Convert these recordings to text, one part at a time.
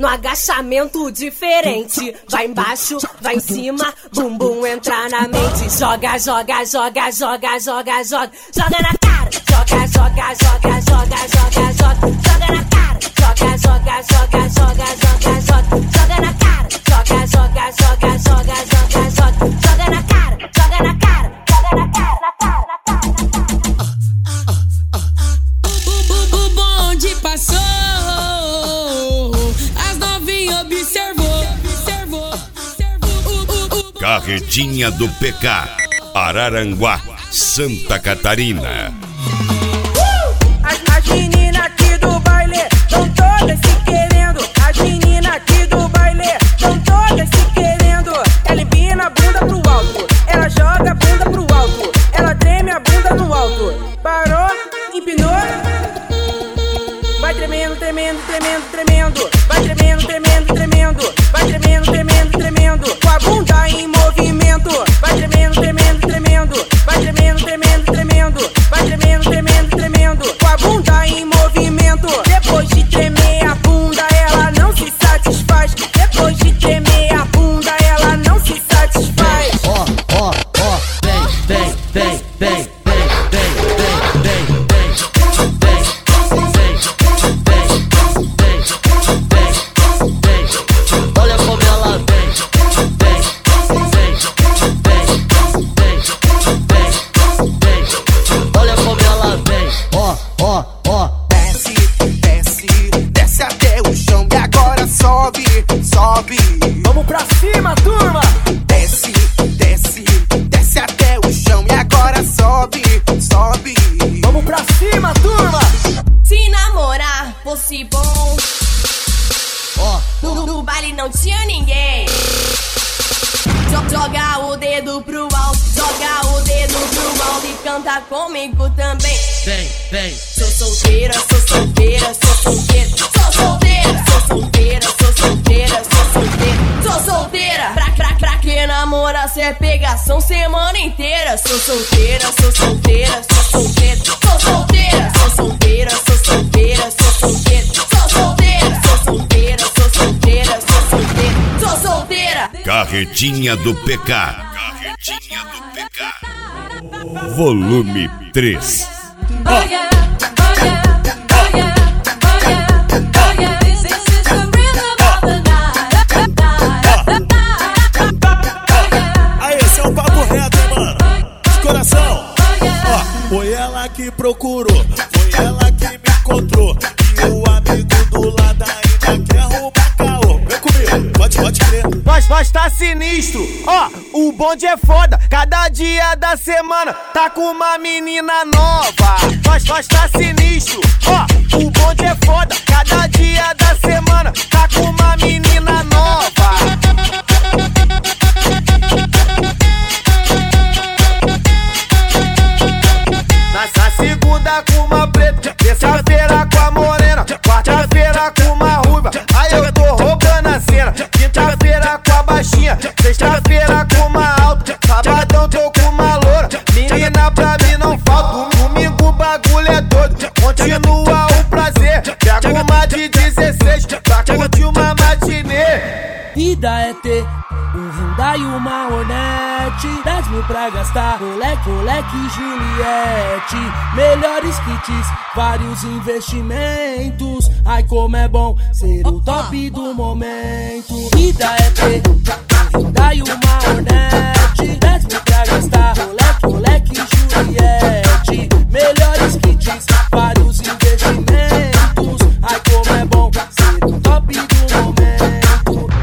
no agachamento diferente. Vai embaixo, vai em cima, bumbum entra na mente. Joga, joga, joga, joga, joga, joga. Joga na cara, joga, joga, joga, joga, joga, joga. Joga na cara, joga, joga, joga, joga, joga, joga. Joga na cara, joga, joga, joga, joga, joga, joga. Joga na cara, joga na cara, joga na cara, na cara, na cara. O bonde passou, as novinhas observou. Carretinha do PK, Araranguá, Santa Catarina. As meninas aqui do baile tão todas se querendo. As meninas aqui do baile tão todas se querendo. Ela empina a bunda pro alto, ela joga a bunda pro alto, ela treme a bunda no alto. Parou, empinou, vai tremendo, tremendo, tremendo, tremendo. Vai tremendo, tremendo, tremendo. Vai tremendo, tremendo, tremendo. Com a bunda em movimento. Vai tremendo, tremendo, tremendo. Vai tremendo, tremendo, tremendo. Vai tremendo, tremendo, tremendo. Com a bunda em movimento. Depois de tremer a bunda, ela não se satisfaz. Depois de tremer a bunda, ela não se satisfaz. Ó, ó, ó, vem, vem, vem, vem, vem, vem, vem, vem, olha como ela vem, vem, vem, vem, vem, olha como ela vem. Ó, ó, ó. Desce, desce, desce até o chão e agora sobe, sobe. Vamos pra cima, turma! Desce, desce, desce até o chão e agora sobe, sobe. Vamos pra cima, turma! Se namorar fosse bom, no baile não tinha ninguém. Joga o dedo pro alto, joga o dedo pro alto e canta comigo também. Vem, vem. Sou solteira, sou solteira, sou solteira, sou solteira, sou solteira, sou solteira, sou solteira, sou solteira. Pra que namora cê é pegação semana inteira. Sou solteira, sou solteira, sou solteira, sou solteira, sou solteira, sou solteira, sou solteira, sou solteira, sou solteira, sou solteira, sou solteira, sou solteira. Carretinha do PK. Carretinha do PK. Volume 3. Oh yeah, oh yeah, oh yeah, oh yeah, oh yeah. This is the rhythm of the night. Aí, esse é um papo reto, hein, mano? De coração. Ó, foi ela que procurou, foi ela que me encontrou. E o amigo do lado ainda quer roubar caô. Vem comigo, pode crer. Nós tá sinistro, ó, o bonde é foda. Cada dia da semana tá com uma menina nova. Nós tá sinistro, ó, o bonde é foda. Cada dia da semana tá com uma menina nova. Na segunda com uma preta, terça-feira com a morena, quarta-feira com uma ruiva, aí eu tô roubando a cena. Quinta-feira com a baixinha, sexta-feira com uma alta, sabadão tô com uma loura, menina pra mim não falta. Domingo o bagulho é doido, continua o prazer. Pega uma de 16 pra curtir uma matinê. Vida é ter um Hyundai e uma Hornet, 10 mil pra gastar, moleque, Juliette. Melhores kits, vários investimentos. Ai como é bom ser o top do momento. Vida é ter um Hyundai e uma Hornet, 10 mil pra gastar, moleque, Juliette. Melhores kits, vários investimentos. Ai como é bom ser o top do momento.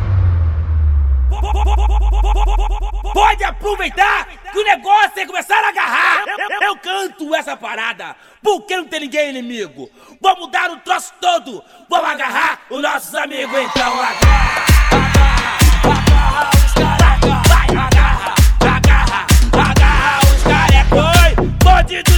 Pode aproveitar que o negócio é começar a agarrar. Eu canto essa parada porque não tem ninguém inimigo. Vamos dar o troço todo, vamos agarrar os nossos amigos. Então agarra, agarra os carecas. Vai, agarra os carecas. Pode do